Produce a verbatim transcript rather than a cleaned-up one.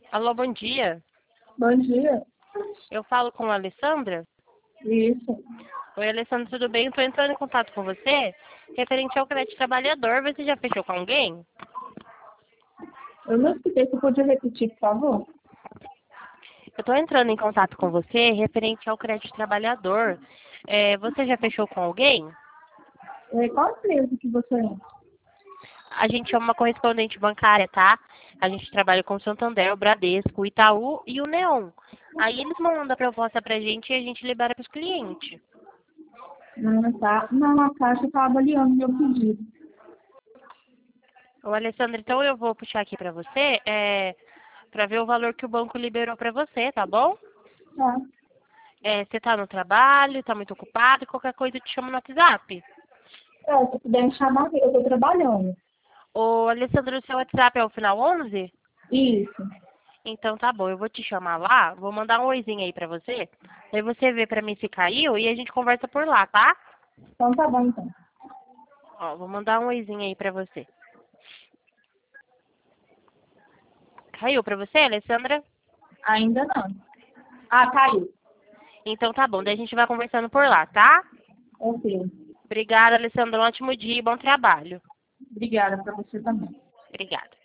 Alô, bom dia. Bom dia. Eu falo com a Alessandra. Isso. Oi, Alessandra, tudo bem? Estou entrando em contato com você referente ao crédito trabalhador. Você já fechou com alguém? Eu não escutei, você podia repetir, por favor? Eu estou entrando em contato com você referente ao crédito trabalhador. É, você já fechou com alguém? É, qual empresa que você é? A gente é uma correspondente bancária, tá? A gente trabalha com o Santander, o Bradesco, o Itaú e o Neon. Aí eles mandam a proposta pra gente e a gente libera para os clientes. Não, tá. Não, a Caixa está avaliando meu pedido. Ô, Alessandra, então eu vou puxar aqui para você, é, para ver o valor que o banco liberou para você, tá bom? Tá. É, você tá no trabalho, tá muito ocupado, qualquer coisa eu te chamo no WhatsApp. É, se puder me chamar, eu estou trabalhando. Ô, Alessandra, o seu WhatsApp é o final onze? Isso. Então tá bom, eu vou te chamar lá, vou mandar um oizinho aí pra você, aí você vê pra mim se caiu e a gente conversa por lá, tá? Então tá bom, então. Ó, vou mandar um oizinho aí pra você. Caiu pra você, Alessandra? Ainda não. Ah, caiu. Então tá bom, daí a gente vai conversando por lá, tá? Ok. Obrigada, Alessandra, um ótimo dia e bom trabalho. Obrigada para você também. Obrigada.